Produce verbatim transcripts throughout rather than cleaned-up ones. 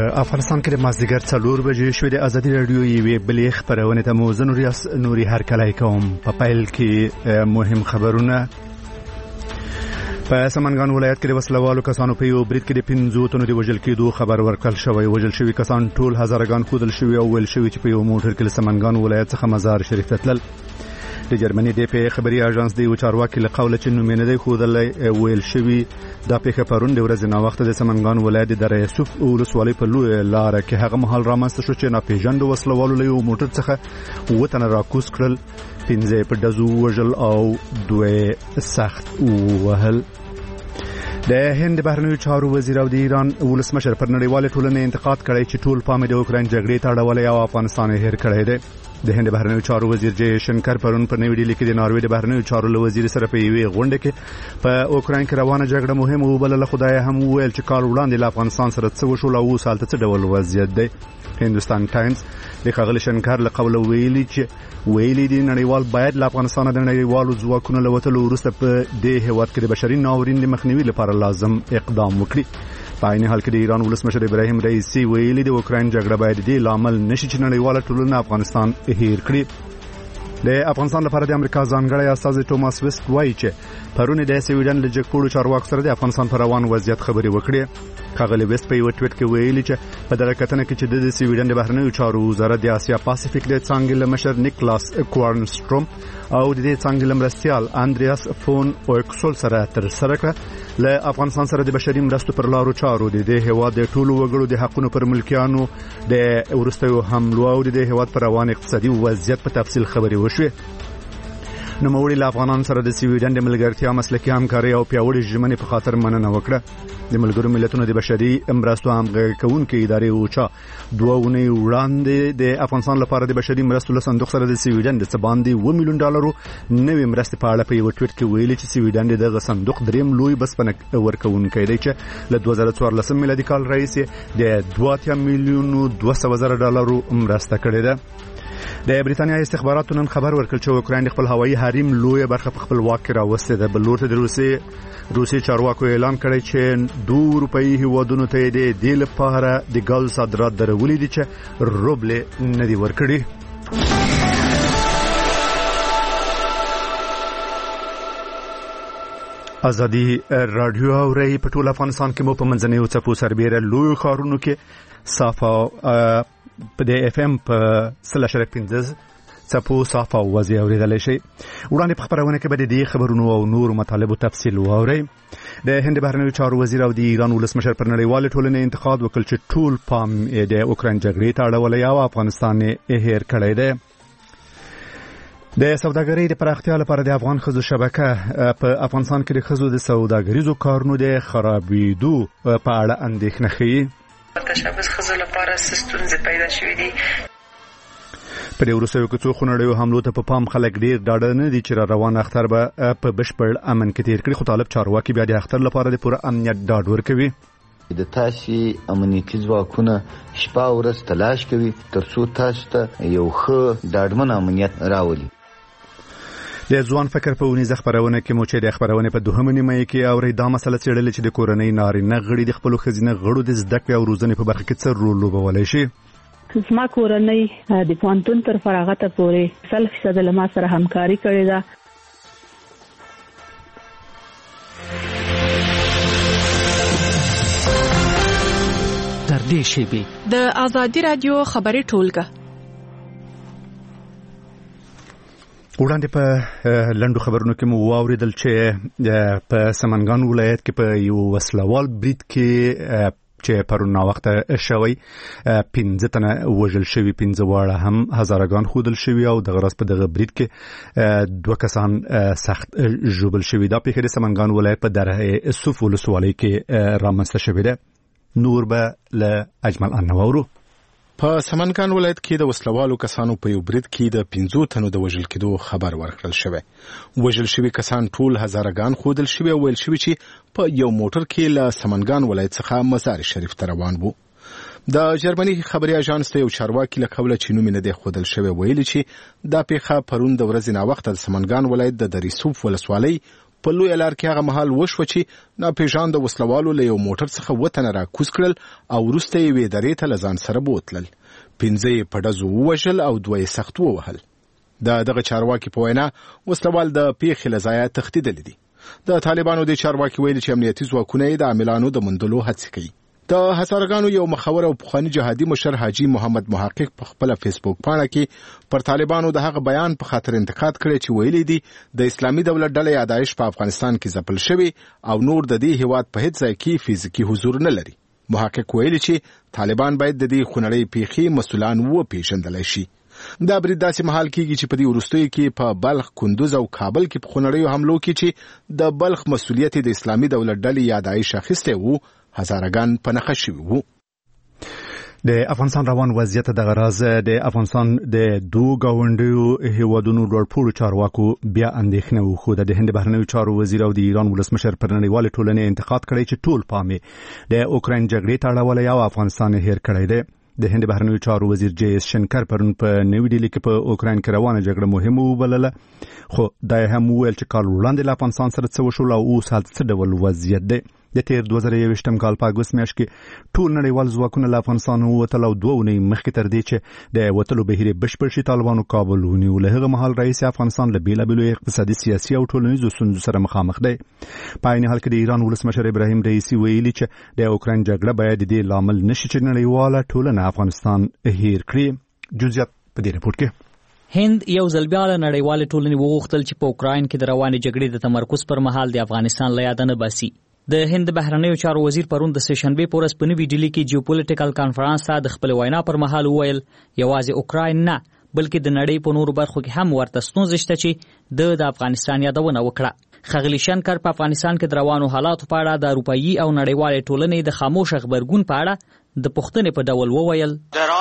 افغانستان کې د مازدیګر څلور بجې شوې د ازادي راډیو یوې بلې خپرونې ته مو زه نوریاس نوري هرکلی کوم. په پیل کې مهم خبرونه. په سمنګان ولایت کې د وسلوالو کسانو په یو برید کې د پنځو تنو د وژل کېدو خبر ورکړل شوی. وژل شوي کسان ټول هزارګان ښودل شوي او ویل شوي چې په یو موټر کې له سمنګان ولایت څخه مزار شریف ته تلل. د جرمني د پی خبري اژانس دی او چارواکي له قوله چې نومینه دی خودلې ویل شوی دا پیښه پرون د ورځې نا وخت د سمنګان ولایت د دره یوسف او ولسوالۍ په لوی لار کې هغه مهال رامنځته شو چې ناپېژاندو وسلوالو له یو موټر څخه وطن راکوز کړل. پنځه په ډزو وژل او دوه سخت وهل. د هند بهرنیو چارو وزیر او د ایران ولسمشر پر نړیواله ټولنې انتقاد کړی چې ټول پام د اوکراین جګړې ته اړولی او افغانستان یې هېر کړی دی. د هند بهرنیو چارو وزیر جې شنکر پرون په نوې ډیلي کې د ناروې د بهرنیو چارو له وزیر سره په یوې غونډه کې په اوکراین کې روانه جګړه مهمه وبلله. خدای هم وویل چې کال وړاندې له افغانستان سره څه وشول او اوس هلته څه ډول وضعیت دی. هندوستان ټایمز د ښاغلي شنکر له قوله ویلي چې ویلي دي نړیوال باید له افغانستان د نړیوالو ځواکونو له وتلو وروسته په دې هېواد کې د بشري ناورین د مخنیوي لپاره لازم اقدام وکړي. په عین حال کې د ایران ولسمشر ابراهیم رئیسی ویلي د اوکراین جګړه باید د لامل نشي چې نړیواله ټولنه افغانستان هیر کړي. د افغانستان لپاره د امریکا ځانګړی استازی ټوماس ویست وایي چې پرون د سویډن له جګپوړو چارواکو سره د افغانستان پر روان وضعیت خبرې وکړې. ښاغلی ویست په یو ټویټ کې ویلي چې په دغه کتنه کې چې د سویډن د بهرنیو چارو وزارت د اسیا پاسفیک د څانګې له مشر نیکلاس کوارنستروم او د دې څانګې له مرستیال اندریاس فون اوکسول سره ترسره کړه. له افغانستان سره د بشري مرستو پر لارو چارو د دې هېواد د ټولو وګړو د حقونو پر ملکیانو د وروستیو حملو او د دې هېواد پر روان اقتصادي وضعیت په تفصیل خبرې وشوې. نوموړي له افغانانو سره د سویډن د ملګرتیا مسلکي همکارۍ او پیاوړې ژمنې په خاطر مننه وکړه. د ملګرو ملتونو د بشري مرستو همغږي کوونکې ادارې اوچا دوه اونۍ وړاندې د افغانستان لپاره د بشري مرستو له صندوق سره د سویډن د څه باندې اوه میلیون ډالرو نوې مرستې په اړه په یو ټویټ کې ویلي چې سویډن د دغه صندوق دریم لوی بسپنه ورکوونکی دی چې له دوه زره څوارلسم میلادي کال راهیسې د دوه اتیا میلیونو دوه سوه زره ډالرو مرسته کړې ده. د بریتانیا استخباراتو نن خبر ورکړ چې اوکراین خپل هوایي حریم لوی برخه په خپل واک کې راوستې ده. بل لور ته د روسي روسي چارواکو اعلان کړی چې دوه اروپאי هیوادونو ته د دې لپاره د ګاز صادرات درولې دي چې روبل نه دی ورکړي. ازادي رادیو اوري په ټول افغانستان کې مو په منځنیو څپو سربېره لوی ښارونو کې صافه په د اف ام په سل شرک پنځه څپو صافه وځي اوریدل شي. وړاندې په خبرونه کې به د دې خبرونو او نور مطالبو تفصیل واوري. د هند بهرنیو چارو وزیر او د ایران ولسمشر پر نړیواله ټولنې انتقاد وکړ چې ټول پام د اوکراین جګړې ته اړولی او افغانستان یې هیر کړی دی. د سوداګرۍ د پراختیا لپاره د افغان ښځو شبکه په افغانستان کې د ښځو د سوداګریزو کارونو د خرابېدو په اړه اندېښنه ښیي. تشبث خزو لپاره ستونزې پیدا شوې دي. په دې وروستیو کې څو خونړیو حملو ته په پام خلک ډېر ډاډه نه دي چې را روان اختر به په بشپړ امن کې تیر کړي. خو طالب چارواکي بیا د اختر لپاره د پوره امنیت ډاډ ورکوي. د تاسې امنیتي ځواکونه شپه او ورځ تلاش کوي تر څو تاسو ته یو ښه ډاډمن امنیت راولي. د ځوان فکر په ونیزه خبرونه کې مو چې د خبرونه په دوهمه نیمه کې اوري دا مسله څېړلې چې د کورنۍ نارینه غړي د خپل ښځینه غړو د زده کړې او روزنې په برخه کې څه رول لوبولی شي. زما کورنۍ د پوهنتون تر فراغته پورې سل فیصد له ما سره همکاري کړې ده. تر دې شیبې د ازادي رادیو خبري ټولګه وړاندې په لنډو خبرونو کې مو واوریدل چې په سمنګان ولایت کې په یو وسلوال برید کې چې پرون وخت شوی پنځه تنه وژل شوي، پنځه واړه هم هزارګان خودل شوي او د غرض په دغه برید کې دوه کسان سخت ژوبل شوي. دا پیښه د سمنګان ولایت په دره یوسف ولسوالۍ کې رامنځته شوې ده. نور به له اجمل انوارو. په سمنګان ولایت کې د وسلوالو کسانو په یو برید کې د پنځو تنو د وژل کېدو خبر ورکړل شوی. وژل شوي کسان ټول هزارګان خودل شوي او ویل شوي چې په یو موټر کې له سمنګان ولایت څخه مزار شریف ته روان وو. د جرمني خبري اژانس ته یو چارواکي له قوله چې نوم یې نه دی ښودل شوی ویلي چې دا پیښه پرون د ورځې ناوخته د سمنګان ولایت د دره یوسف ولسوالۍ په لوی لار کې هغه مهال وشو چې ناپېژانده وسلوالو له یو موټر څخه وطن را کوز کړل او وروسته یې وې درې ته لزان سره بوتلل. پنځه یې په ډزو ووژل او دوه یې سخت ووهل. د دغه چارواکي په وینا وسلوال د پیښې له ځایه تښتېدلي دي. د طالبانو د چارواکي ویلي چې امنیتي ځواکونه یې د عاملانو د موندلو هڅې کوي. د هزارګانو یو مخور او پخوانی جهادي مشر حاجی محمد محقق په خپل فیسبوک پاڼه کې پر طالبانو د هغه بیان په خاطر انتقاد کړی چې ویلي دي د اسلامي دولت ډلې یادایش په افغانستان کې ځپل شوی او نور د دې هیواد په هیڅ ځای کې فزیکي حضور نه لري. محقق ویلي چې طالبان باید د دې خونړۍ پیښې مسؤلان وپېژندل شي. دا برید داسې مهال کېږي چې په دې وروستیو کې په بلخ، کندوز او کابل کې په خونړیو حملو کې چې د بلخ مسؤلیت د اسلامي دولت ډلې یادایش اخیستی وو هزارګان په نښه شوي وو. د افغانستان روان وضعیت د غراز د افغانستان د دوه گاونډیو هیوادونو لوړپوړو چارواکو بیا اندېښنه وښوده. د هند بهرنیو چارو وزیر او د ایران ولسمشر پر نړیوالې ټولنې انتقاد کړی چې ټول پام د اوکراین جګړې ته اړولی او افغانستان یې هیر کړی دی. د هند بهرنیو چارو وزیر جے ایس شنکر پرون په نوې ډیلي کې په اوکراین کې روانه جګړه مهمه وبلله، خو دا هم وویل چې کال وړاندې له افغانستان سره څه وشول او اوس هلته څه ډول وضعیت دی. د تیر دوه زره یوویشتم کال په اګوست میاشت کې ټول نړیوال ځواکونه له افغانستان ووتل او دوه اونۍ مخکې تر دې چې د وتلو بهیر بشپړ شي طالبانو کابل ونیو. له هغه مهال رئیس افغانستان له بیلابیلو اقتصادي، سیاسي او ټولنیزو ستونزو سره مخامخ دی. په عین حال کې د ایران ولسمشر ابراهیم رئیسي ویلي چې د اوکراین جګړه باید د دې لامل نشي چې نړیواله ټولنه افغانستان هیر کړي. جزئیات په دې رپورټ کې. هند یو ځل بیا له نړیوالې ټولنې وغوښتل چې په اوکراین کې د روانې جګړې د تمرکز پر مهال د افغانستان له یاده نه باسي. د هند بهرنیو چارو وزیر پرون د سهشنبه په ورځ په نوې ډیلي کې جیوپولیټیکل کانفرنس ته د خپل وینا پر مهال وویل یوازې اوکراین نه بلکې د نړۍ په نورو برخو کې هم ورته ستونزې شته چې د د افغانستان یادونه وکړه. ښاغلي شنکر په افغانستان کې د روانو حالاتو په اړه د اروپایي او نړیوالې ټولنې د خاموش خبرګون په اړه د پوښتنې په ډول وویل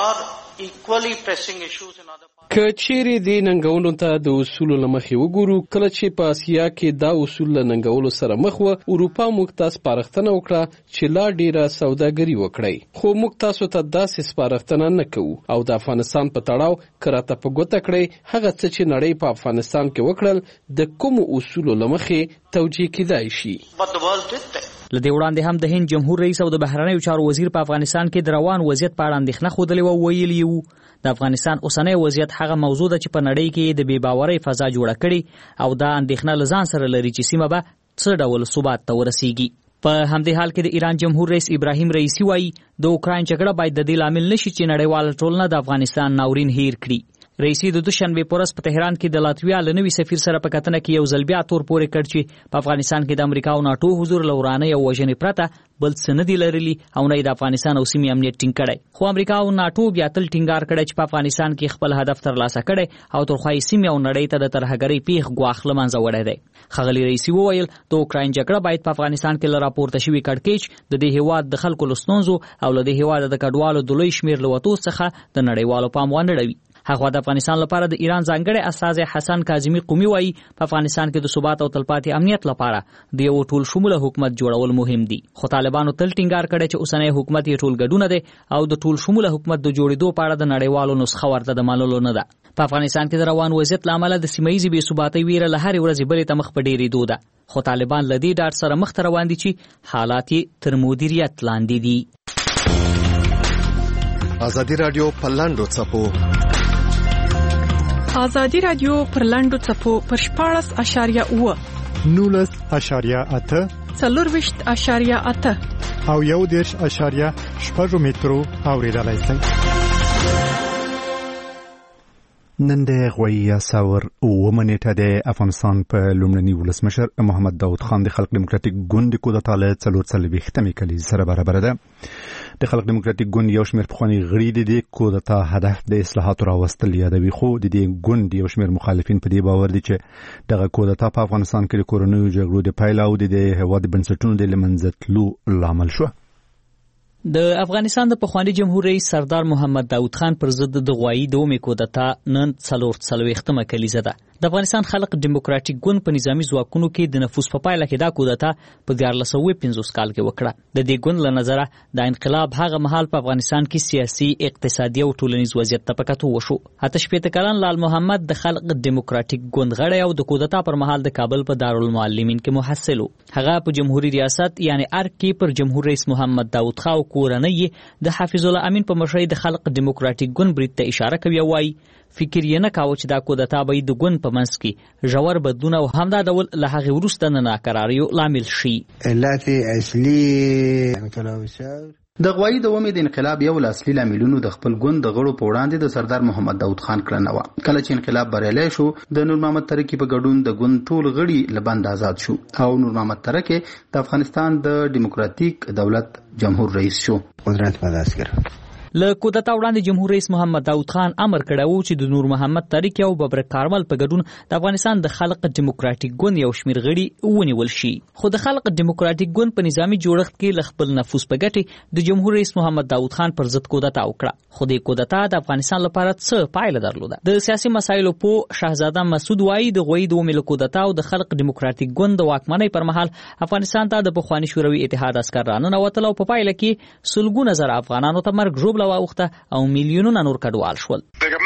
که چیرې د ننګولو ته د اصولو له مخې وګورو، کله چې په اسیا کې دا اصول له ننګولو سره مخ و، اروپا موږ ته سپارښتنه وکړه چې لا ډیره سوداګري وکړئ، خو موږ تاسو ته داسې سپارښتنه نه کوو او د افغانستان په تړاو که راته په ګوته کړئ هغه څه چې نړۍ په افغانستان کې وکړل د کومو اصولو له مخې توجیه کیدای شي. لدې وړاندې هم د هند جمهور رئیس او د بهرنیو چارو وزیر په افغانستان کې د روان وضعیت په اړه اندېښنه ښودلې وه. ویلي وو د افغانستان اوسنی وضعیت هغه موضوع ده چې په نړۍ کې د بې باورۍ فضا جوړه کړي او دا اندېښنه له ځان سره لري چې سیمه به څه ډول ثبات ته ورسیږي. په همدې حال کې د ایران جمهور رئیس ابراهیم رئیسی وایي د اوکراین جګړه باید د دې لامل نشي چې نړیواله ټولنه د افغانستان ناورین هیر کړي. رئیسی د دوشنبه په ورځ په تهران کې د لاتویا له نوي سفیر سره په کتنه کې یو ځل بیا تور پورې کړ چې په افغانستان کې د امریکا او ناټو حضور له ورانۍ او وژنې پرته بل څه نه دي لرلي او نه د افغانستان او سیمې امنیت ټینګ کړی. خو امریکا او ناټو بیا تل ټینګار کړی چې په افغانستان کې خپل هدف ترلاسه کړی او ترخوای سیمې او نړۍ ته د ترهګرۍ پیښ ګواښ له منځه وړی دی. ښاغلي رئیسي وویل د اوکراین جګړه باید په افغانستان کې له راپورته شوي کړکېچ د دې هیواد د خلکو له ستونزو او له دې هیواد د کډوالو د لوی شمېر له وتو څخه د نړیوالو پام ونه اړوي. هغه د افغانستان لپاره د ایران ځانګړی استازی حسن کاظمي قومي وایي په افغانستان کې د ثبات او تلپاتې امنیت لپاره د یو ټول شموله حکومت جوړول مهم دي. خو طالبانو تل ټینګار کړی چې اوسنی حکومت یې ټول ګډونه دی او د ټول شموله حکومت د جوړېدو په اړه د نړیوالو نسخه ورته د منلو نه ده. په افغانستان کې د روان وضعیت له امله د سیمه ییزې بې ثباتۍ ویره له هرې ورځې بلې ته مخ په ډېرېدو ده. خو طالبان له دې ډاډ سره مخ ته روان دي چې حالات یې تر مدیریت لاندې دي. ازادي رادیو په لاندو څپو ازادي رادیو پر لاندو څپو پر شپاړس اشاریه اوه نولس اشاریه اته څلورویشت اشاریه اته او یو دېرش اشاریه شپږ مترو اورېدلای شئ. نن د غویه ساور اومه نیټه د افغانستان په لومړني ولسمشر محمد داود خان د خلق دیموکراتیک ګوند د کودتا له څلور څلوېښتمې کلیزې سره برابر ده. د خلق دیموکراتیک ګوند یو شمېر پخواني غړي د دې کودتا هدف د اصلاحاتو راوستل یادوي، خو د دې ګوند یو شمېر مخالفین په دې باور دي چې دغه کودتا په افغانستان کې د کورنیو جګړو د پیل او د هېواد بنسټونو د له منځه تلو لامل شوه. د افغانستان د پخوانی جمهور رئیس سردار محمد داود خان پر ضد د غوایي د اومې کودتا نن څلور څلوېښتمه کلیزه ده. د افغانستان خلق دیموکراتیک ګوند په نظامی ځواکونو کې د نفوذ په پایله کې دا کودتا په دیارلس سوه پنځوس کال کې وکړه. د دې ګوند له نظره د انقلاب هغه مهال په افغانستان کې سیاسي، اقتصادي او ټولنیز وضعیت ته په کتو وشو. اته شپېته کلن لال محمد د خلق دیموکراتیک ګوند غړی او د کودتا پر مهال د کابل په دارالمعلمین کې محصل و. هغه په جمهوریت ریاست یعنی ارګ کې پر جمهور رئیس محمد داود خان کورنۍ د حافظ الله امین په مشرۍ د خلق دیموکراتیک ګوند برید ته اشاره کوي او وايي فکر یې نه کاوه چې دا کودتا به د ګوند په منځ کې ژور بدلون او همدا ډول له هغې وروسته نه ناکراریو لامل شي. علت اصلي د غوایي د ومې د انقلاب یو له اصلي لاملونو د خپل ګوند د غړو په وړاندې د سردار محمد داود خان کړنه وه. کله چې انقلاب بریالی شو د نور محمد ترکی په ګډون د ګوند ټول غړي له بند آزاد شو او نور محمد ترکی د افغانستان د دیموکراتیک دولت جمهور رئیس شو. قدرت په لاس کې له کودتا وړاندې جمهور رئیس محمد داود خان امر کړی و چې د نور محمد ترکی او ببر کارمل په ګډون د افغانستان د خلق دیموکراتیک ګوند یو شمېر غړي ونیول شي. خو د خلق دیموکراتیک ګوند په نظامي جوړښت کې له خپل نفوذ په ګټې د جمهور رئیس محمد داود خان پر ضد کودتا وکړه. خو د کودتا د افغانستان لپاره څه پایله درلوده؟ د سیاسي مسایلو په شاهزاده مسعود وایي د غوایي د ومې له کودتا او د خلق دیموکراتیک ګوند د واکمنۍ پر مهال افغانستان ته د پخواني شوروي اتحاد عسکر راننوتل او په پایله کې سلګونه زره افغانانو ته مرګ ژوبله واوښته او میلیونونه نور کډوال شول.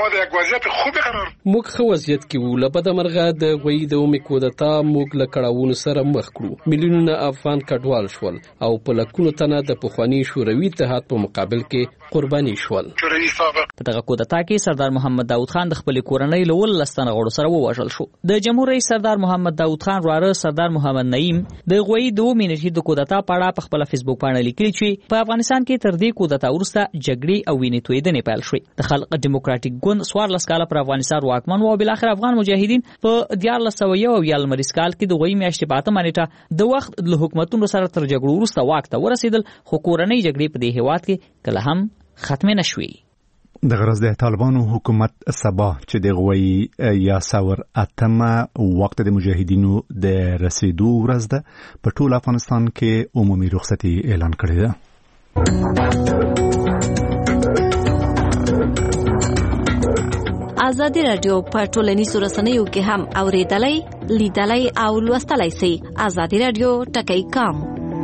موږ ښه وضعیت کې وو. له بده مرغه د غوایي د ومې کودتا موږ له کړاوونو سره مخ کړو. میلیونونه افغان کډوال شول او په لکونو تنه د پخواني شوروي اتحاد په مقابل کې قرباني شول. په دغه کودتا کې سردار محمد داود خان د خپلې کورنۍ له ولس تنه غړو سره ووژل شو. د جمهور رئیس سردار محمد داود خان وراره سردار محمد نعیم د غوایي د ومې نشي د کودتا په اړه په خپل فیسبوک باندې لیکلي چې په افغانستان کې تر دې کودتا وروسته جګړې او وینې تویېدنې پیل شوې. د خلق دیموکراتیک ګوند څوارلس کاله پر افغانستان واکمن و او بالاخره افغان مجاهدین په دیارلس سوه یو اویا لمریز کال کې د غوایي میاشتې په اتمه نیټه د وخت له حکومتونو سره تر جګړو وروسته واک ته ورسېدل، خو کورنۍ جګړې په دې هېواد کې کله هم ختمې نه شوې. د غرض د طالبانو حکومت سبا چې د غوایي یا سور اتمه وخت د مجاهدینو د رسیدو ورځ ده په ټول افغانستان کې عمومي رخصتي اعلان کړې ده. ازادي رادیو په ټولنیزو رسنیو کې هم اوریدلای، لیدلای او لوستلای شئ. ازادي رادیو ټکی کام.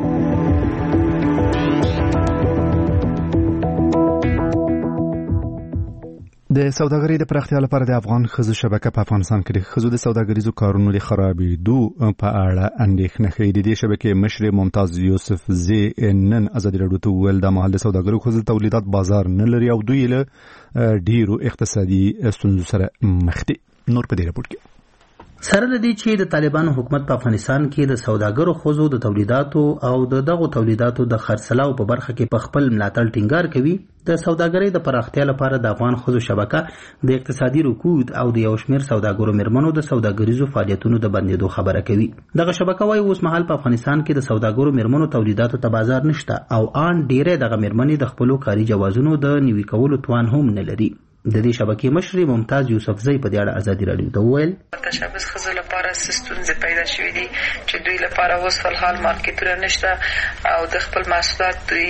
د سوداګرۍ د پراختیا لپاره د افغان ښځو شبکه په افغانستان کې د ښځو د سوداګریزو کارونو د خرابېدو په اړه اندېښنه ښیي. د دې شبکې مشر ممتاز یوسف زی نن ازادي راډیو ته وویل دا مهال د سوداګرو ښځو تولیدات بازار نه لري او دوی له ډیرو اقتصادي ستونزو سره مخ دي. نور په دې راپور کې سره د دې چې د طالبانو حکومت په افغانستان کې د سوداګرو ښځو د تولیداتو او د دغو تولیداتو د خرڅلاو په برخه کې په خپل ملاتړ ټینګار کوي، د سوداګرۍ د پراختیا لپاره د افغان ښځو شبکه د اقتصادي رکود او د یو شمېر سوداګرو میرمنو د سوداګریزو فعالیتونو د بندېدو خبره کوي. دغه شبکه وايي اوس مهال په افغانستان کې د سوداګرو میرمنو تولیداتو ته بازار نشته او آن ډیرې دغه میرمنې د خپلو کاري جوازونو د نوي کولو توان هم نه لري. د دې شبکې مشر ممتاز یوسف زی په دې اړه ازادي راډیو ته وویل تشابس ښځو لپاره ستونزې پیدا شوې دي چې دوی لپاره اوس فلحال مارکیټونه نشته او د خپل محصولات دوی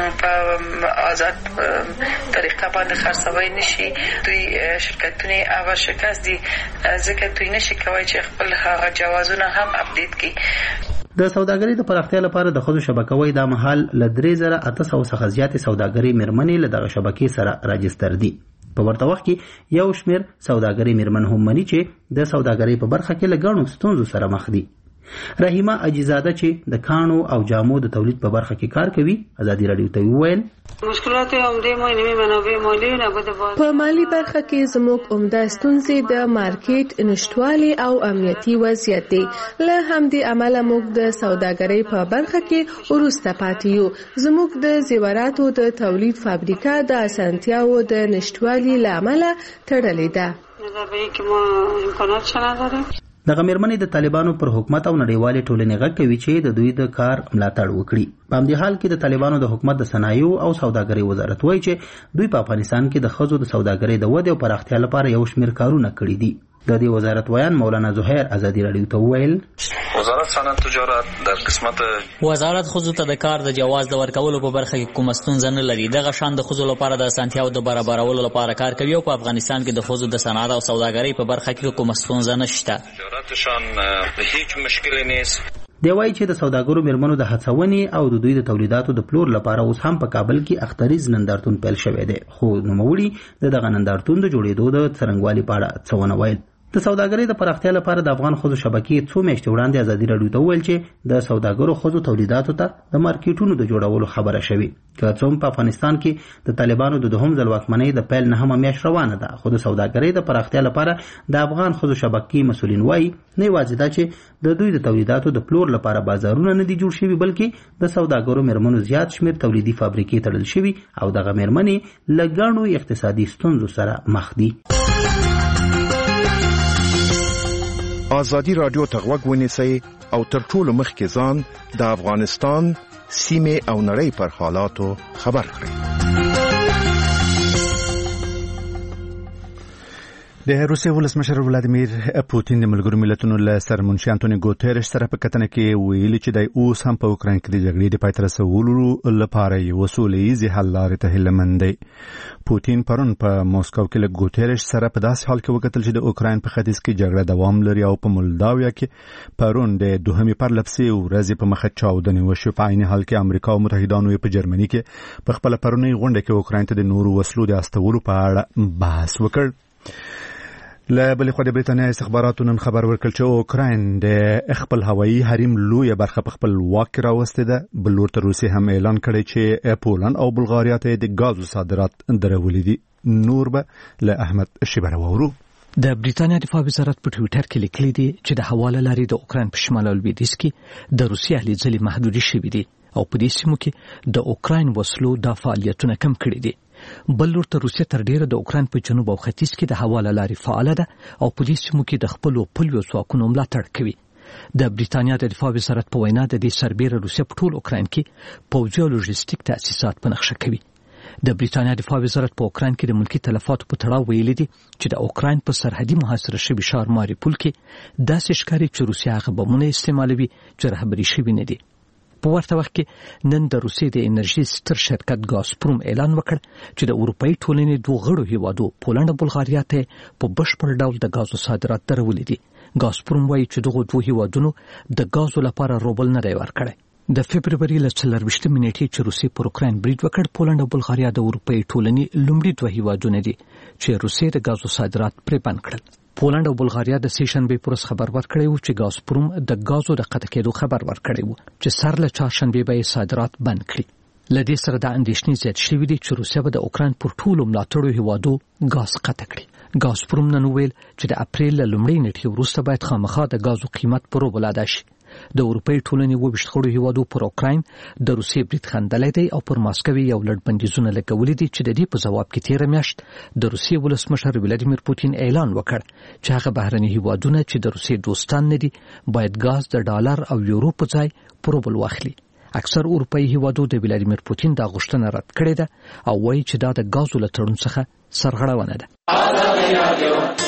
په آزاد طریقه باندې خرڅوي نشي. دوی شرکتونه هغه شکست دي ځکه دوی نشي کوي چې خپل هغه جوازونه هم اپډیټ کړي. د سوداګرۍ د پراختیا لپاره د ښځو شبکه وايي دا مهال له درې زره اته سوه څخه زیاتې سوداګرۍ میرمنې له دغه شبکې سره راجستر دي. په ورته وخت کې یو شمېر سوداګرۍ میرمن هم مني چې د سوداګرۍ په برخه کې له ګڼو ستونزو سره مخ دي. رحیمه اجیزاده چې د کانو او جامو د تولید په برخه کې کار کوي ازادي راډیو ته وویل مشکلات عمده ما نیمه منابع مالی نبوده باز په مالی برخه کې زموږ عمده ستونزې د مارکیټ نشټوالي او امنیتي وضعیت دی. له همدې امله موږ د سوداګرۍ په برخه کې وروسته پاتې یو. زموږ د زیوراتو د تولید فابریکه د اسانتیاو د نشټوالي له امله تړلې ده. نظر به کې ما امکانات شته نداره. دغه میرمنې د طالبانو پر حکومت او نړیوالې ټولنې غږ کوي چې د دوی د کار ملاتړ وکړي. په همدې حال کې د طالبانو د حکومت د صنایعو او سوداګرۍ وزارت وایي چې دوی په افغانستان کې د ښځو د سوداګرۍ د ودې او پراختیا لپاره یو شمېر کارونه کړي دي. د دې وزارت ویان مولانا زهیر ازادي رادیو ته وویل وزارت صنعت تجارت د قسمت وزارت خصوصا ته د کار د جواز د ورکولو په برخه کې کوم ستونزه نه لري. دغه شان د خصوصا لپاره د اسانتیاو د برابرولو لپاره کار کوي او په افغانستان کې د خصوصا د صنعت او سوداګرۍ په برخه کې کوم ستونزه نشته. تجارت شان هیڅ مشکل نیست. دی وايي چې د سوداګرو میرمنو د هڅونې او د دوی د تولیداتو د پلور لپاره اوس هم په کابل کې اختریز نندارتون پیل شوی دی، خو نوموړي د دغه نندارتون د جوړېدو د څرنګوالي په اړه څه ونه ویل. د سوداګرۍ د پراختیا لپاره د افغان ښځو شبکې څو میاشتې وړاندې ازادي راډیو ته وویل چې د سوداګرو ښځو تولیداتو ته د مارکیټونو د جوړولو خبره شوې. که څه هم په افغانستان کې د طالبانو د دوهم ځل واکمنۍ د پیل نهمه میاشت روانه ده، خو د سوداګرۍ د پراختیا لپاره د افغان ښځو شبکې مسؤلین وایي نه یوازې دا چې د دوی د تولیداتو د پلور لپاره بازارونه نه دي جوړ شوي، بلکې د سوداګرو میرمنو زیات شمېر تولیدي فابریکې تړل شوي او دغه میرمنې له ګڼو اقتصادي ستونزو سره مخ دي. ازادي رادیو ته غوږ ونیسئ او تر ټولو مخکې ځان د افغانستان سیمې او نړۍ پر حالاتو خبر کړئ. د روسیې ولسمشر ولادیمیر پوتین د ملګرو ملتونو له سرمنشي انټونی ګوتریش سره په کتنه کې ویلي چې د اوس هم په اوکراین کې د جګړې د پای ته رسولو لپاره یو سولهییزې حل لارې ته هیله مند دی. پوتین پرون په موسکو کې له ګوتریش سره په داسې حال کې وکتل چې د اوکراین په ختیځ کې جګړه دوام لري او په مولداویا کې پرون د دوهمې پرلپسې ورځې په مخه چاودنې وشوې. په عین حال کې امریکا او متحدانو په جرمني کې په خپل پرونی غونډه کې اوکراین ته د نورو وسلو د استولو په اړه بحث وکړ. له بلې خوا د بریتانیا استخباراتو نن خبر ورکړ چې اوکراین د خپل هوایي حریم لویه برخه په خپل واک کې راوستې ده. بل لور ته روسیې هم اعلان کړی چې پولند او بلغاریا ته د ګازو صادرات درولي دي. نور به له احمد شیبر وورو. د بریتانیا دفاع وزارت په ټویټر کې لیکلي دي چې د هوا له لارې د اوکراین په شمال او لویدیځ کې د روسیې هلې ځلې محدودې شوي دي او په دې سیمو کې د اوکراین وسلو د فعالیتونه کم کړي دي. بل لور ته روسیه تر ډیره د اوکراین په جنوب او ختیځ کې د هوا له لارې فعاله ده او په دې سیمو کې د خپلو پولیو ځواکونو ملاتړ کوي. د بریتانیا د دفاع وزارت په وینا د دې سربیره روسیه په ټول اوکراین کې پوځي او لوژیستیک تاسیسات په نقشه کوي. د بریتانیا دفاع وزارت په اوکراین کې د ملکی تلفاتو په تړاو ویلي دي چې د اوکراین په سرحدي محاصره شوي ښار ماریپول کې داسې ښکاري چې روسیه هغه بمونه استعمالوي چې رهبري شوي نه دي. په ورته وخت کې نن د روسیې د انرژي ستر شرکت ګازپروم اعلان وکړ چې د اروپאי ټولنې دوه غړو هیوادو پولند او بلغاریا ته په بشپړ ډول د ګازو صادرات درولي دي. ګازپروم وایي چې دغه دوه هیوادونو د ګازو لپاره روبل نه دی ورکړی. د فبرवरी له څلرویشتمې نیټې چې روسیې پر اوکراین برید وکړ، پولند او بلغاریا د اروپאי ټولنې لومړي دوه هیوادونه دي چې روسیې د ګازو صادرات پرې بند کړل. پولند او بلغاریا د سې شنبې پر ورځ خبر ورکړی و چې ګازپروم د ګازو د قطع کېدو خبر ورکړی و چې سر له چهارشنبې به یې صادرات بند کړي. له دې سره د اندېښنې زیات شوي دي چې روسیه به د اوکراین پر ټولو ملاتړو هیوادو ګاز قطع کړي. ګازپروم نن ویل چې د اپریل له لومړۍ نیټې وروسته باید خامخا د ګازو قیمت په روبل ادا شي. د اروپאי ټولنې اووه ویشت غړو هیوادو پر اوکراین د روسیې برید خندلی دی او پر ماسکو یو لړ بندیزونه لګولي دي چې د دې په ځواب کې تېره میاشت د روسیې ولسمشر ولادیمیر پوتین اعلان وکړ چې هغه بهرني هیوادونه چې د روسیې دوستان نه دي باید ګاز د ډالر او یورو په ځای په روبل واخلي. اکثر اروپאי هیوادو د ولادیمیر پوتین دا غوښتنه رد کړې ده او وایي چې دا د ګازو له تړون څخه سرغړونه ده.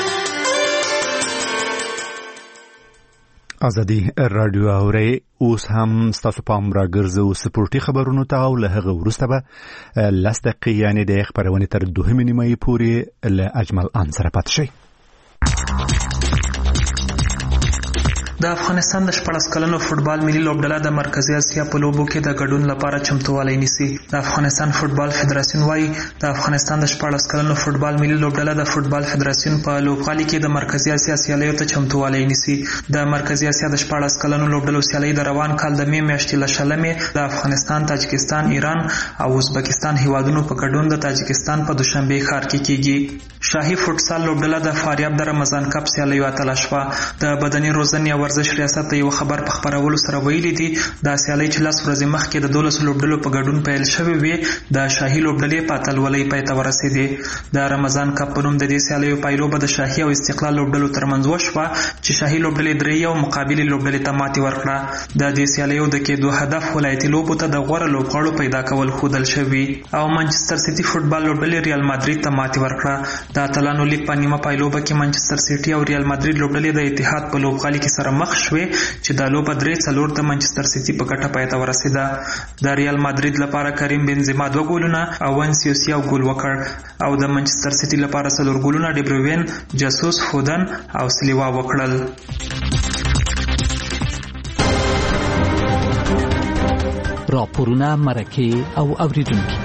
ازادي رادیو اوري اوس هم ستاسو پام راګرځو سپورتي خبرونو ته او له هغه وروسته به لس دقیقې یعنې د خبرونې تر دوهمې نیمې پورې له اجمل ان سره پاتې شئ. د افغانستان د شپږ کلنو فوټبال ملي لوبډله د مرکزی اسیا په لوبو کې د ګډون لپاره چمتووالی نیسي. د افغانستان فوټبال فدراسیون وايي د افغانستان د شپږ کلنو فوټبال ملي لوبډله د فوټبال فدراسیون په لوبغالي کې د مرکزی اسیا سیالیو ته چمتووالی نیسي. د مرکزی اسیا د شپږ کلنو لوبډلو سیالي د روان کال د می میاشتې له شلمې د افغانستان، تاجکستان، ایران او ازبکستان هیوادونو په ګډون د تاجکستان په دوشنبه ښار کې کیږي. شاهي فوټسال لوبډله د فاریاب د رمضان کپ سیالیو اتله شوه. د بدني روزنې او ورزش ریاست یو خبر په خبرولو سره ویلي دي دا سیالي چې لاس ورځې مخکې د دولس لوبډلو په ګډون پیل شوې وي د شاهي لوبډلې په اتلولۍ پای ته ورسېدې. د رمضان کپ په نوم د دې سیالیو پایلوبه د شاهي او استقلال لوبډلو ترمنځ وشوه چې شاهي لوبډلې درې او مقابل لوبډلې ته ماتې ورکړه. د دې سیالیو د کېدو هدف ولایتي لوبو ته د غوره لوبغاړو پیدا کول ښودل شوي او منچستر سیټي فوټبال لوبډلې ریال مادرید ته ماتې ورکړه. د اتلانو لیګ په نیمه پایلوبه کې منچستر سیټي او ریال مادرید لوبډلې د اتحاد په لوبغالي کې سره مخ شوې چې د لوبه درې څلور د منچستر سیټي په ګټه پای ته ورسېده. د ریال مادرید لپاره کریم بنزما دوه ګولونه او وانسیوسی یو ګول وکړ او د منچستر سیټي لپاره څلور ګولونه ډي بروین، جاسوس، فودن او سلیوا وکړل. راپورونه، مرکې او اوریدونکي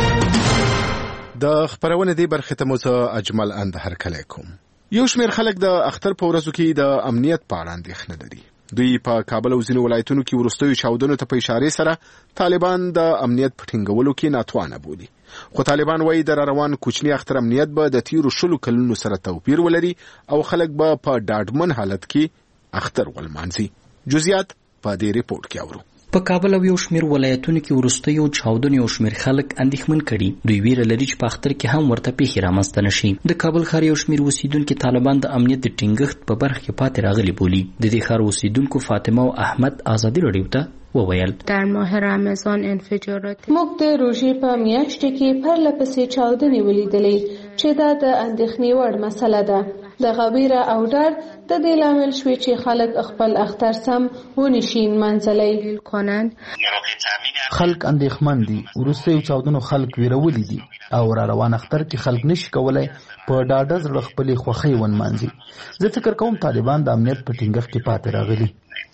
د خبرونه دی برخه ته مو اجمل اند هرکلی کوم. یو شمېر خلک د اختر په ورځو کې د امنیت په اړه اندېښنه لري. دوی په کابل او ځینو ولایتونو کې وروستیو چاودنو ته په اشاره سره طالبان د امنیت په ټینګولو کې ناتوانه بولي. خو طالبان وایي د روان کوچنی اختر امنیت به د تیرو شلو کلونو سره توپیر ولري او خلک به په ډاډمن حالت کې اختر ولمانځي. جزئیات په دې ریپورت کې اورو. په کابل او یو شمېر ولایتونو کې وروستیو چاودنې او شمېر خلک اندېښمن کړي. دوی ویره لري چې په اختر کې هم ورته پیښې رامنځته نشي. د کابل ښار یو شمېر اوسیدونکي طالبان د امنیت د ټینګښت په برخه کې پاتې راغلي بولي. د دې ښار اوسیدونکو فاطمه او احمد ازادي راډیو ته وویل در ماه رمضان انفجارات موږ د روژې په میاشت کې پرله پسې چاودنې ولیدلې چې دا د اندېښنې وړ مسله ده. د غویره او ډار د دې لامل شوی چې خلک خپل اختر سم ونشي منځلای کنند. خلک اندېښمن دي. وروستیو چاودنو خلک ویرولي دي او را روان اختر کې خلک نشي کولای په ډاډه زړه خپلې خوښۍ ونمانځي. زه فکر کوم طالبان د امنیت په ټینګښت کې پاتې راغلي.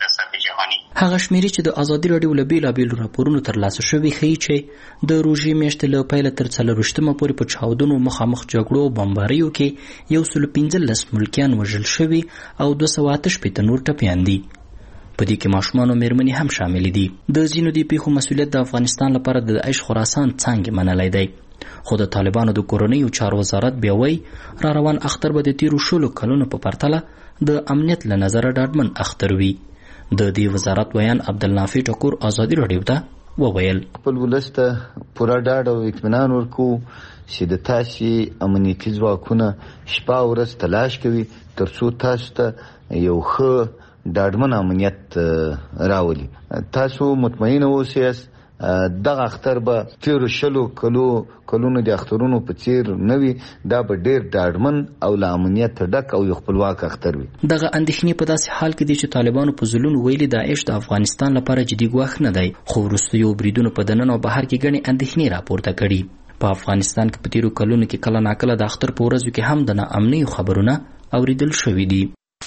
هغه شمیرې چې د ازادي راډیو له بیلابیلو راپورونو ترلاسه شوي ښیي چې د روژې میاشتې له پیله تر څلرویشتمه پورې په چاودنو، مخامخ جګړو او بمباریو کې یو سلو پنځلس ملکیان وژل شوي او دوه سوه اته شپېته نور ټپیان دي. په دې کې ماشومان او مېرمنې هم شامل دي. د ځینو دې پیښو مسؤلیت د افغانستان لپاره د داعش خراسان څانګې منلی دی. خو د طالبانو د کورنیو چارو وزارت بیا وایي را روان اختر به د تیرو شلو کلونو په پرتله د امنیت له نظره ډاډمن اختر وي. د دې وزارت ویان عبدالنافع ټکور ازادي راډیو ته وویل خپل ولس ته پوره ډاډ او اطمینان ورکو چې د تاسې امنیتي ځواکونه شپه او ورځ تلاش کوي تر څو تاسو ته یو ښه ډاډمن امنیت راولي. تاسو مطمئن اوسئ دغه اختر به تیرو شلو کلو کلونو د اخترونو په څیر نه وي. دا به ډېر ډاډمن او له امنیت ډک او یو خپلواک اختر وي. دغه اندېښنې په داسې حال کې دي چې طالبانو په ځلونو ویلي داعش د افغانستان لپاره جدي ګواښ نه دی. خو وروستیو بریدونو په دننه او بهر کې ګڼې اندېښنې راپورته کړي. په افغانستان کې په تیرو کلونو کې کله ناکله د اختر په ورځو کې هم د ناامنیو خبرونه اوریدل شوي دي.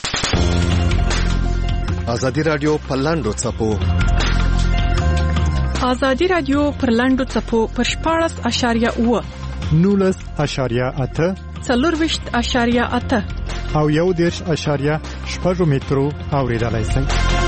ازادي راډیو په لاندو څپو ازادي راډیو پر لاندو څپو پر شپاړس اشاریه اوه نولس اشاریه اته څلورویشت اشاریه اته او یو دېرش اشاریه شپږ مترو اوریدلای شئ.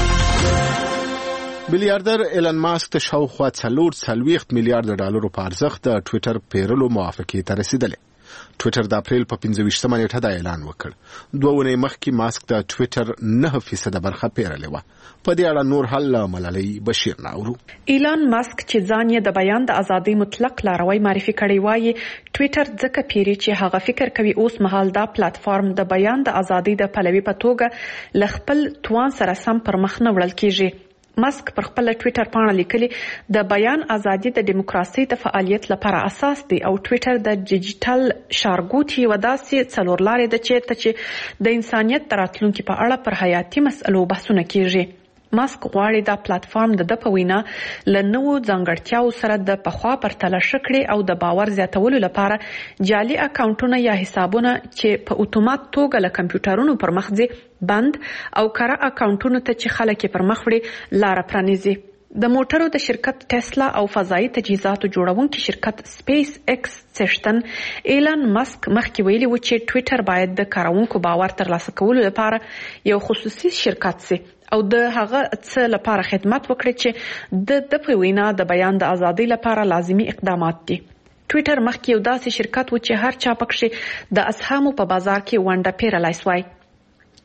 میلیاردر ایلن ماسک ته شاوخوا څلور څلوېښت میلیارډ ډالرو په ارزښت د ټویټر پیرلو موافقې ته رسیدلې. ټویټر د اپریل په پنځه ویشتمه نیټه دا اعلان وکړ. دوه اونۍ مخکې ماسک د ټویټر نه فیصده برخه پیرلې وه. په دې اړه نور حل له ملالۍ بشیر ناورو. ایلان ماسک چې ځان یې د بیان د ازادۍ مطلق لاروی معرفي کړی وایي ټویټر ځکه پیری چې هغه فکر کوي اوس مهال دا پلیټفارم د بیان د ازادۍ د پلوي په توګه ل خپل توان سره سم پر مخ نه وړل کیږي. ماسک پر خپل ټویټر پاڼه لیکلي د بیان ازادي د دیموکراسي د فعالیت لپاره اساس دی او ټویټر د ډیجیټل شارګوټي و داسې څلور لارې د چیرته چې د انسانیت د راتلونکي په اړه پر حیاتي مسئلو بحثونه کیږي. ماسک غواړي دا پلیټفارم د د په وینا له نوو ځانګړتیاو سره د پخوا پرتله شکړې او د باور زیاتولو لپاره جعلي اکاونټونه یا حسابونه چې په اتومات توګه له کمپیوټرونو پر مخ ځي بند او کاره اکاونټونو ته چې خلک پر مخ وړي لار پرانیزي. د موټرو د شرکت ټسلا او فضایي تجهیزاتو جوړونکي شرکت سپیس ایکس څښتن ایلان ماسک مخکې ویلي و چې ټویټر باید د کاروونکو باور ترلاسه کولو لپاره یو خصوصي شرکت سي او د هغه څه لپاره خدمت وکړي چې د د په وینا د بیان د ازادۍ لپاره لازمي اقدامات دي. ټویټر مخکې یو داسې شرکت و چې هر چا پکښې د اسهامو په بازار کې ونډه پیرلای سوای.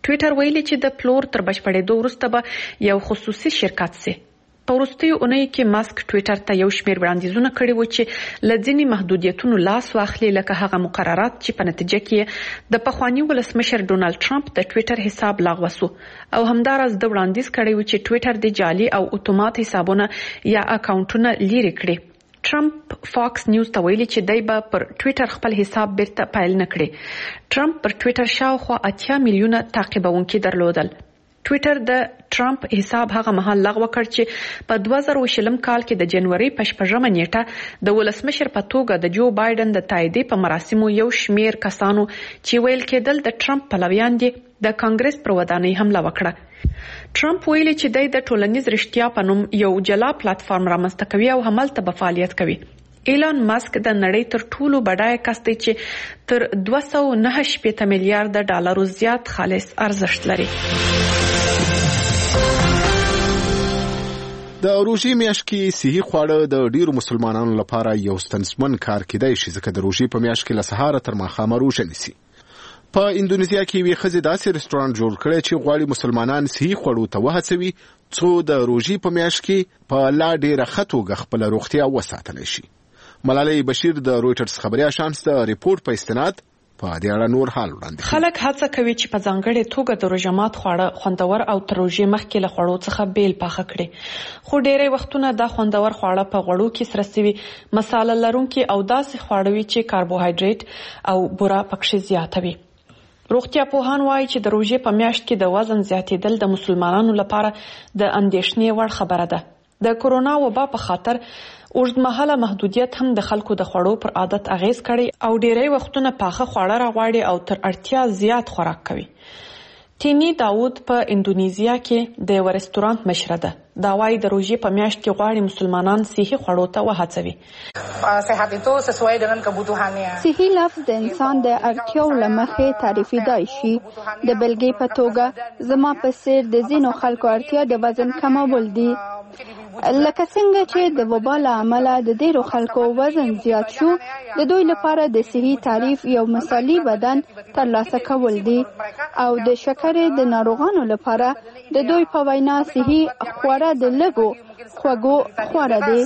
ټویټر ویلي چې د پلور تر بشپړېدو وروسته به یو خصوصي شرکت سي. په وروستیو اونۍ کې ماسک ټویټر ته یو شمېر وړاندیزونه کړي وو چې له ځینې محدودیتونو لاس واخلي، لکه هغه مقررات چې په نتیجه کې د پخواني ولسمشر ډونالد ټرمپ د ټویټر حساب لغوه سو، او همداراز د وړاندیز کړی و چې ټویټر د جعلي او اتومات حسابونه یا اکاونټونه لري کړي. ټرمپ فاکس نیوز ته ویلي چې دی به پر ټویټر خپل حساب بیرته پیل نه کړي. ټرمپ پر ټویټر شاوخوا اتیا میلیونه تعقیبونکي درلودل. ټویټر د ټرمپ حساب هغه مهال لغوه کړ چې په دوه زره شلم کال کې د جنوري په شپږمه نیټه د ولسمشر په توګه د جو بایدن د تاییدي په مراسمو یو شمیر کسانو چې ویل کېدل د ټرمپ پلویان دي د کانګرس پر ودانۍ حمله وکړه. ټرمپ ویلي چې دی د ټولنیز رښتیا په نوم یو جلا پلیټفارم رامنځته کوي او همالته به فعالیت کوي. ایلان ماسک د نړۍ تر ټولو بډایه کس دی چې تر دوه سوه نهه شپېته میلیارډ ډالرو زیات خالص ارزښت لري. د روژې میاشت کې صحي خواړه د ډیرو مسلمانانو لپاره یو ستونزمن کار کېدای شي، ځکه د روژې په میاشت کې له سهاره تر ماښامه روژه نیسي. په اندونیزیا کې یوې ښځې داسې رستورانت جوړ کړی چې غواړي مسلمانان صحي خوړو ته وهڅوي څو د روژې په میاشت کې په لا ډیره ښه توګه خپله روغتیا وساتلی شي. ملالۍ بشیر د رویټرز خبري اژانس د ریپورت په استناد په دې اړه نور حال وړاندې. خلک هڅه کوي چې په ځانګړې توګه د روژه مات خواړه خوندور او تر روژې مخکې له خوړو څخه بیل پاخه کړي، خو ډېری وختونه دا خوندور خواړه په غوړو کې سره سوي مساله لرونکي او داسې خواړه وي چې کاربوهایډریټ او بوره پکښې زیاته وي. روغتیا پوهان وایي چې د روژې په میاشت کې د وزن زیاتېدل د مسلمانانو لپاره د اندېښنې وړ خبره ده. د کورونا وبا په خاطر اوږدمهاله محدودیت هم د خلکو د خوړو پر عادت اغیز کړي او ډیری وختونه پاخه خواړه راغواړي او تر اړتیا زیات خوراک کوي. تینی داود په اندونیزیا کې د یو رستورانت مشره ده. دا وايي د روژې په میاشت کې غواړي مسلمانان صحي خوړو ته وهڅوي. صحي لفظ د انسان د اړتیاو له مخې تعریفېدای شي. د بلګې په توګه زما په څېر د ځینو خلکو اړتیا د وزن کمول دي، لکه څنګه چې د وبا له امله د ډېرو خلکو وزن زیات شو. د دوی لپاره د صحي تعریف یو مثالي بدن ترلاسه کول دي، او د شکرې د ناروغانو لپاره د دوی په وینا صحي خواړه د لږو خوږو خواړه دي.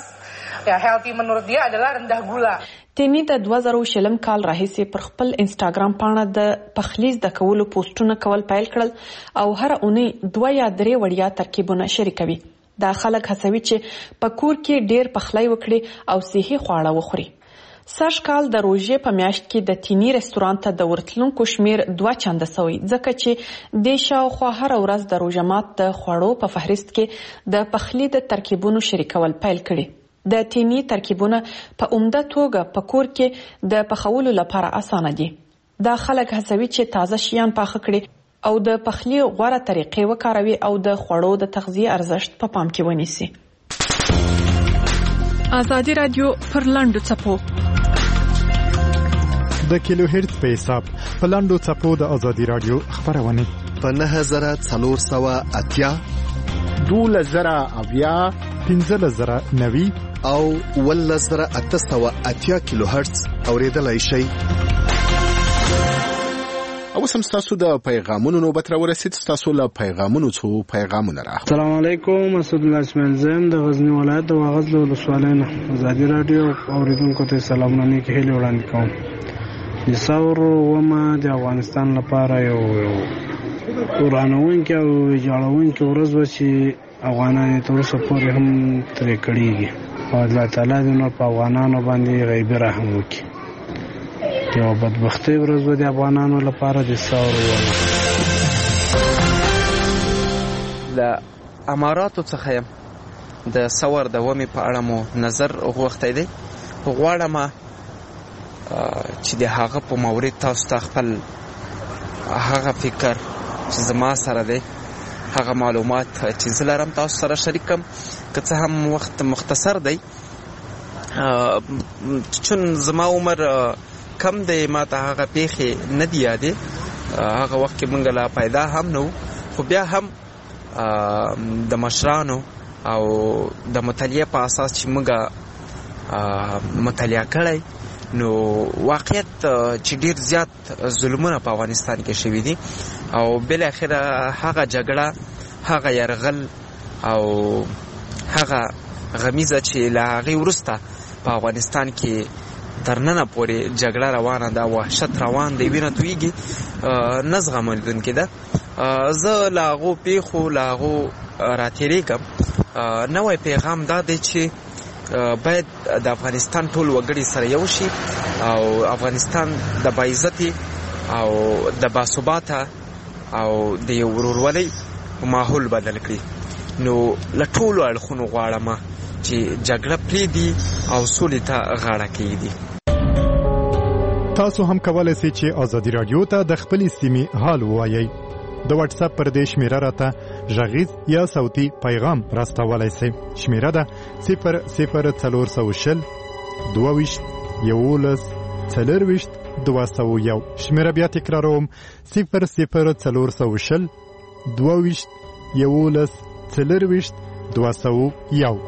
تینی د دوه زره شلم کال راهیسې پر خپل انسټاګرام پاڼه د پخلي زده کولو پوسټونه کول پیل کړل او هر اونۍ دوه یا درې وړیا ترکیبونه شریکوي. دا خلک هڅوي چې په کور کې ډیر پخلی وکړي او صحي خواړه وخوري. سږ کال د روژې په میاشت کې د تینی رستورانت ته د ورتلونکو شمیر دوه چنده سوی، ځکه چې د شاوخوا هر ورځ د روژه مات د خوړو په فهرست کې د پخلي د ترکیبونو شریکول پیل کړي. د تینی ترکیبونه په عمده توګه په کور کې د پخولو لپاره اسانه دي. دا خلک هڅوي چې تازه شیان پاخه کړي او د پخلي غوره طریقې وکاروي او د خوړو د تغذیه ارزښت په پام کې ونیسي. آزادي رادیو پر لاندو څپو د کیلو هرتز په حساب په لاندو څپو د آزادي رادیو خبرونه په نهه زره څلور سوه اتیا، دولس زره اویا، پنځلس زره نوي او اوولس زره اته سوه اتیا کیلو هرتز اوریدلای شئ. اوس هم ستاسو د پیغامونو نوبت راورسید. ستاسو له پیغامونو څو پیغامونه راغلي. السلام علیکم، اسد الله اسماعیل زم د غزنی ولایت د واغظ له ولسوالۍ نه آزادي رادیو اوریدونکو ته سلامونه نیک هیلې وړاندې کوم. د ثور ومه د افغانستان لپاره یو ورانوونکې او ویجاړوونکې ورځ وه چې افغانان یې تر اوسه پورې هم ترې کړېږي او الله تعالی دې نور په افغانانو باندې غیبي رحم وکړي. یو بدبختي ورځ د افغانانو لپاره د ثور ومه. له اماراتو څخه یم. د ثور د ومې په اړه مو نظر غوښتی دی. غواړم چې د هغه په مورد تاسو ته خپل هغه فکر چې زما سره دی، هغه معلومات چې زه لرم تاسو سره شریک کړم، که څه هم وخت مختصر دی چون زما عمر کم دی، ما ته هغه پیښې نه دي یادې. هغه وخت کې موږ لا پیدا هم نه وو، خو بیا هم د مشرانو او د مطالعې په اساس چې موږ مطالعه کړی نو واقعیت چې ډیر زیات ظلمونه په افغانستان کې شوي دي. او بل اخره هغه جګړه هغه يرغل او هغه غمیزه چې لا هغه ورسته په افغانستان کې ترننه پورې جګړه روانه ده، وحشت روان دی، وینه تویږي، نه زغملدونکې ده. زه له هغو پیښو له هغو راتېرېږم. نوی پیغام دا دی چې باید د افغانستان ټول وګړي سره یو شي او افغانستان د باعزتي او د باثباته او د یو ورورولۍ ماحول بدل کړي. نو له ټولو اړخونو غواړم چې جګړه پرېږدي او سولې ته غاړه کېږدي. تاسو هم کولای شئ چې ازادي رادیو ته د خپلې سیمې حال ووایئ. د واتس اپ پر دې شمیره راته غږیز یا صوتي پیغام راستولای شئ. شمیره ده صفر صفر څلور سوه شل دوه ویشت یولس څلرویشت دوه سوه یو. شمیره بیا تکراروم صفر صفر څلور سوه شل دوه ویشت یولس څلرویشت دوه سوه یو.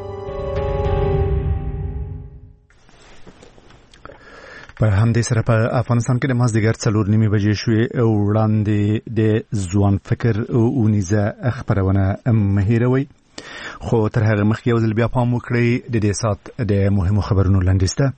په همدې سره په افغانستان کې د مازدیګر څلور نیمې بجې شوې او وړاندې د ځوان فکر اونیزه خپرونه مه هېروئ. خو تر هغه مخکې یو ځل بیا پام وکړئ د دې ساعت د مهمو خبرونو لنډیز ته.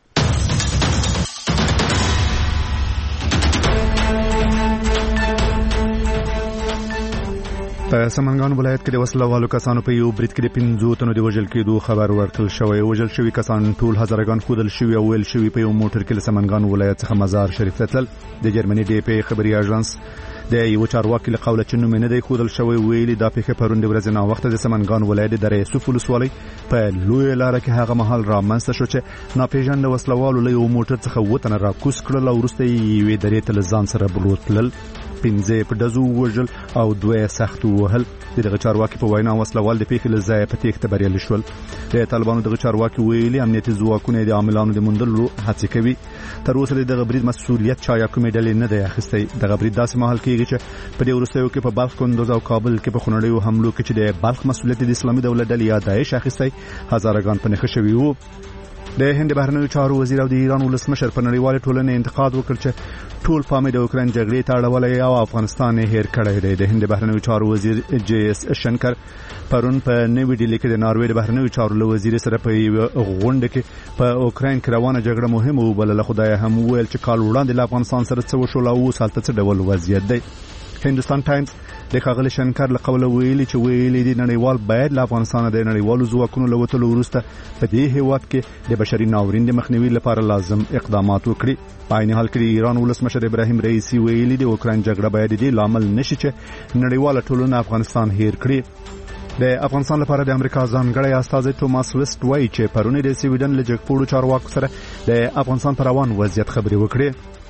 په سمنګان ولایت کې د وسله والو کسانو په یو برید کې د پنځو تنو د وژل کېدو خبر ورکړل شوی. وژل شوي کسان ټول هزارګان ښودل شوي او ویل شوي په یو موټر کې له سمنګان ولایت څخه مزار شریف ته تلل. د جرمني ډي پی خبري اژانس د یو چارواکي له قوله چې نوم نه دی ښودل شوی ویلي دا پیښه پرون د ورځې ناوخته د سمنګان ولایت د دره یوسف ولسوالۍ په لویه لاره کې هغه مهال رامنځته شو چې ناپېژانده وسله والو له یو موټر څخه اووه تنه راکوز کړل او وروسته یې یوې درې ته له ځان سره بوتلل. پنځه په ډزو وژل او دوه سخت وهل. دغه چارواکي په وینا وسله وال د پیښې له ځایه په تېښته بریالي شول. د طالبانو دغه چارواکي ویلي امنیتي ځواکونه د عاملانو د موندلو هڅې کوي. تر اوسه د دغه برید مسؤلیت چا یا کومې ډلې نه دی اخیستی. دغه برید داسې مهال کېږي چې په دې وروستیو کې په بلخ، کندوز او کابل کې په خونړیو حملو کې چې د بلخ مسؤلیت د اسلامي دولت ډلې یا داعش اخیستی هزارګان په نښه شوي وو. د هند بهرنیو چارو وزیر او د ایران ولسمشر په نړیواله ټولنه انتقاد وکړ چې ټول پام د اوکراین جګړې ته اړولی او افغانستان یې هیر کړی دی. د هند بهرنیو چارو وزیر جی اس شنکر پرون په نوې ډیلي کې د ناروې د بهرنیو چارو له وزیر سره په یوه غونډه کې په اوکراین کې روانه جګړه مهمه وبلله. خدای هم وویل چې کال وړاندې له افغانستان سره څه وشول او اوس هلته څه ډول وضعیت دی. هندوستان ټایمز د ښاغلي شنکر له قوله ویلي چې ویلي دي نړیوال باید له افغانستانه د نړیوالو ځواکونو له وتلو وروسته په دې هېواد کې د بشري ناورین د مخنیوي لپاره لازم اقدامات وکړي. په عین حال کې د ایران ولسمشر ابراهیم رئیسي ویلي د اوکراین جګړه باید د دې لامل نشي چې نړیواله ټولنه افغانستان هیر کړي. د افغانستان لپاره د امریکا ځانګړی استازی توماس ویسټ وایي چې پرون د سویډن له جګپوړو چارواکو سره د افغانستان پر روان وضعیت خبرې وکړي.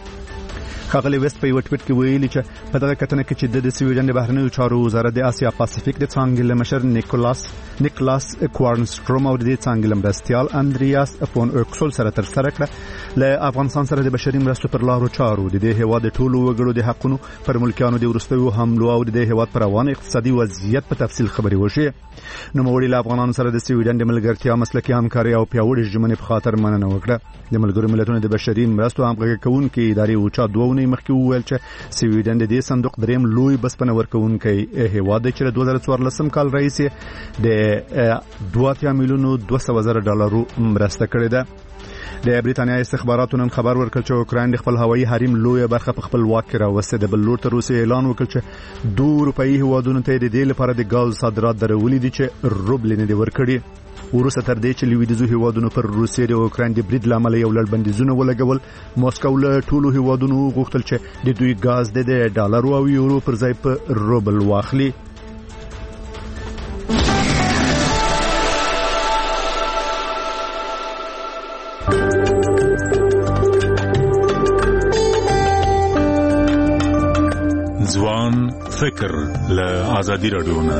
ښاغلي ویسټ په یو ټویټ کې ویلي چې په دغه کتنه کې چې د سویډن د بهرنیو چارو وزارت د اسیا پاسفیک د څانګې له مشر نیکولاس نیکلاس کوارنسټروم او د څانګې له مرستیال اندریاس فون اوکسول سره ترسره کړه له افغانستان سره د بشري مرستو پر لارو چارو د دې هېواد د ټولو وګړو د حقونو پر ملکیانو د وروستیو حملو او د دې هېواد پر روان اقتصادي وضعیت په تفصیل خبرې وشي. نوموړي له افغانانو سره د سویډن د ملګرتیا، مسلکي همکاري او پیاوړې ژمنې په خاطر مننه وکړه. د ملګرو ملتونو د بشري مرستو همغږي کوونکې ادارې اوچا دوه اونۍ مخکې وویل چې سویډن د دې صندوق دریم لوی بسپنه ورکوونکی هېواد دی چې د دوه زره څوارلسم کال راهیسې د دوه اتیا میلیونو دوه سوه زره ډالرو مرسته کړې ده. د بریتانیا استخباراتو نن خبر ورکړ چې اوکراین د خپل هوایي حریم لویه برخه په خپل واک کې راوستې ده. بل لور ته روسیې اعلان وکړ چې دوه اروپایي هېوادونو ته د دې لپاره د ګاز صادرات درولي دي چې روبل نه دي ورکړي. وروسته تر دې چې لویدیځو هېوادونو پر روسیې د اوکراین د برید له امله یو لړ بندیزونه ولګول، ماسکو له ټولو هېوادونو غوښتل چې د دوی ګاز د ډالرو او یورو پر ځای په روبل واخلي. ځوان فکر له آزادي رادیو نه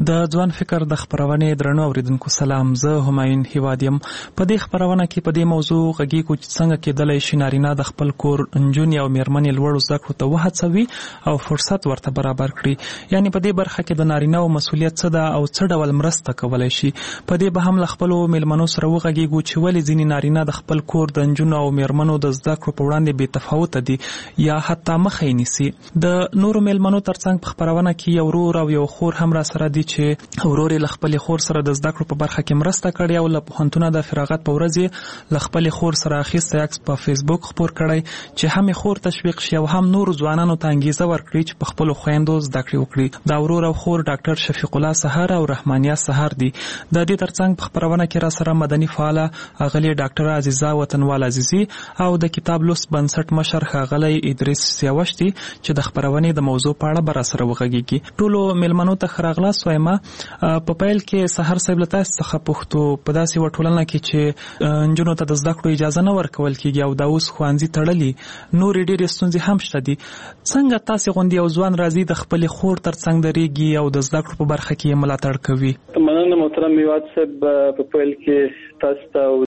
د ځوان فکر د خبرونې درنو اوریدونکو سلام، زه همایون هیوادیم. په دې خبرونه کې په دې موضوع غږیږو چې څنګه کېدلی شي نارینه د خپل کور نجونې او میرمنې لوړو زده کړو ته وهڅوي او فرصت ورته برابر کړي. یعنی په دې برخه کې د نارینه او مسؤلیت څه ده او څه ډول مرسته کولی شي. په دې به هم له خپلو میلمنو سره وغږیږو چې ولې ځینې نارینه د خپل کور د نجونو او میرمنو د زده کړو په وړاندې بې تفاوته دي یا حتی مخه یې نیسي. د نورو میلمنو ترڅنګ په خبرونه کې یو ورور او یو خور هم را سره دي چې ورور له خپل خور سره د زده کړو په برخه کې مرسته کړې او له پوهنتونه د فراغت په ورځ له خپل خور سره اخیسته عکس په فیسبوک خپور کړی چې هم خور تشویق شي او هم نور ځوانانو ته انګیزه ورکړي چې په خپل خويندو زده کړې وکړي. دا ورور او خور ډاکټر شفیق الله سحر او رحمانیه سحر دي. د دې ترڅنګ په خبرونه کې را سره مدني فعاله اغلی ډاکټر عزیزه وطنوال عزیزی او د کتاب لوست بنسټ مشر ښاغلی ادریس سیاوش دي چې د خبرونې د موضوع په اړه بر سره وغږیږي. ټولو میلمنو ته خراغلاس وایم. په پیل کې سحر صاحب له تاسو څخه پوښتو په داسې وټولنه کې چې نجونو ته د زده کړو اجازه نه ورکول کیږي او دا اوس ښوونځي تړلي نور ډېرې ستونزې هم شته دي. څنګه تاسو غوندي یو ځوان راځي د خپل خور ترڅنګ درېږي او د زده کړو په برخه کې ملاتړ کوي؟ مننه محترم میوات صاحب. په پیل کې تاسو ته